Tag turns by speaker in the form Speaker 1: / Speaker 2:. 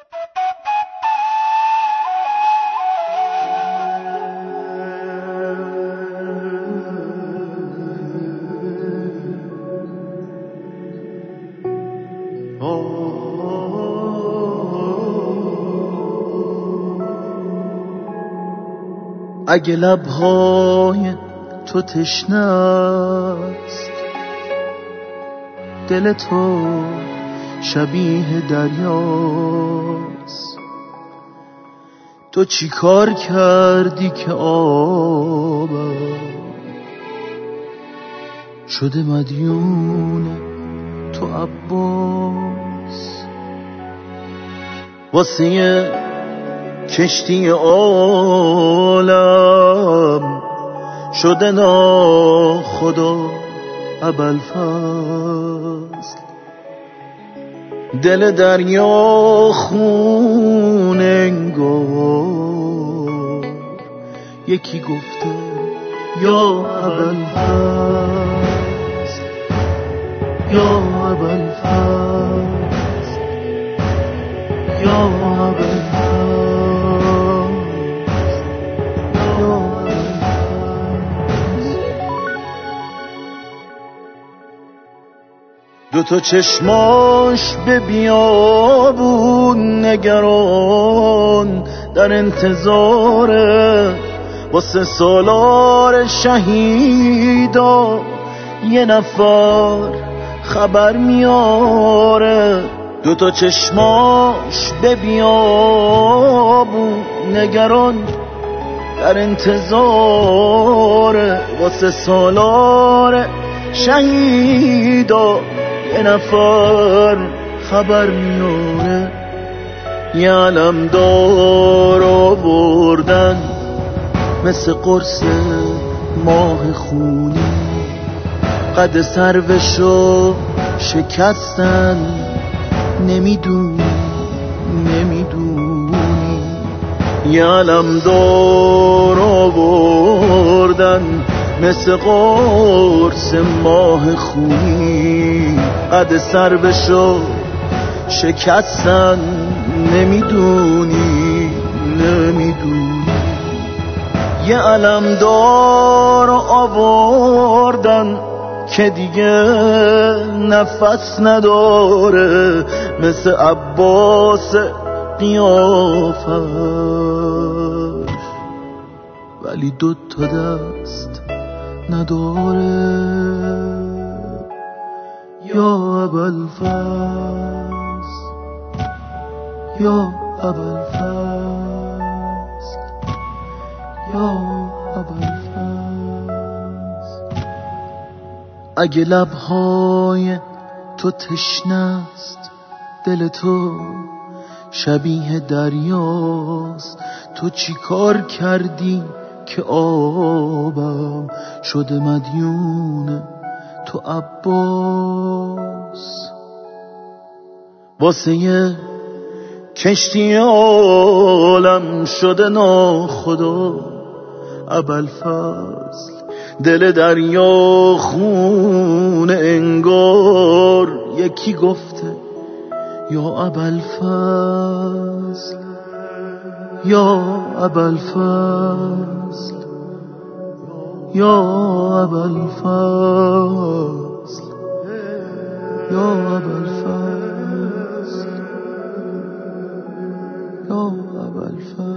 Speaker 1: اگه لبهای تو تشنه است، دل تو شبیه دریاست، تو چی کار کردی که آبم شده مدیون تو عباس؟ واسه کشتی عالم شده ناخدا ابوالفضل، دل دریا خون انگار یکی گفته یا ابوالفضل، یا ابوالفضل، یا ابوالفضل. دو تا چشماش به بیابون نگران، در انتظاره واسه سالار شهیدا یه نفر خبر میاره. دو تا چشماش به بیابون نگران، در انتظاره واسه سالار شهیدا یه نفر خبر میاره. یه علمدار آوردن مثل قرص ماه خونی، قد سروشو شکستن. نمیدونی یه علمدار آوردن مثل قرص ماه خونی، قد سروشو شکستن. نمیدونی یه علمدار آوردن که دیگه نفس نداره، مثل عباس قیافش، ولی 2 تا دست نداره. یا ابوالفضل، یا ابوالفضل، یا ابوالفضل. اگه لبهای تو تشنه است، دل تو شبیه دریاست، تو چی کار کردی که آبم شده مدیون تو عباس؟ واسه یه کشتی عالم شده ناخدا ابوالفضل، دل دریا خون انگار یکی گفته یا ابوالفضل، یا ابوالفضل، یا ابوالفضل، یا ابوالفضل، یا ابوالفضل.